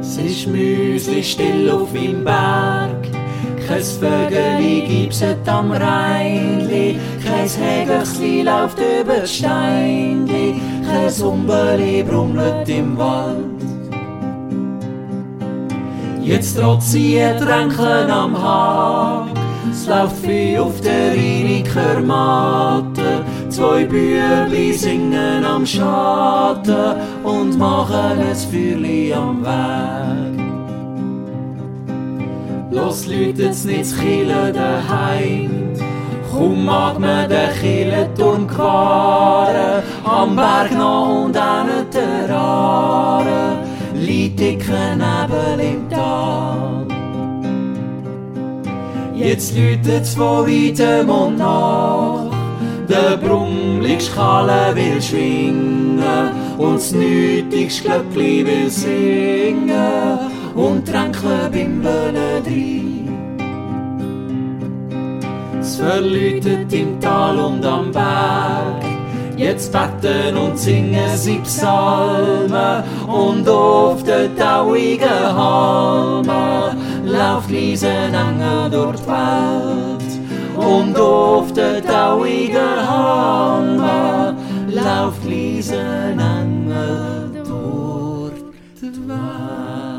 Es ist Müsli still auf meinem Berg, kein Vögeli gibset am Rheinli, kein Hägechsli läuft über die Steinli, kein Humbeli brummelt im Wald. Jetzt trotz sie Tränken am Hag, es läuft Vieh auf der Rheiniker Matte, zwei Bübli singen am Schatten und machen ein Feuerli am Weg. Los läutet's nicht das Chile daheim, kaum mag man den Kirchenturm gewahren, am Berg noch und an der Aare, liegt dicker Nebel im Tal. Jetzt läutet's von weitem und nach, der brummligste Kalle will schwingen und das nötigste Glöckli will singen und Tränke bimbeln drein. Es verläutet im Tal und am Berg, jetzt beten und singen sie Psalmen und auf den tauigen Halmen läuft leise ein Engel durch die Welt. Und auf den tauigen Halmen läuft leise ein Engel durch die Welt.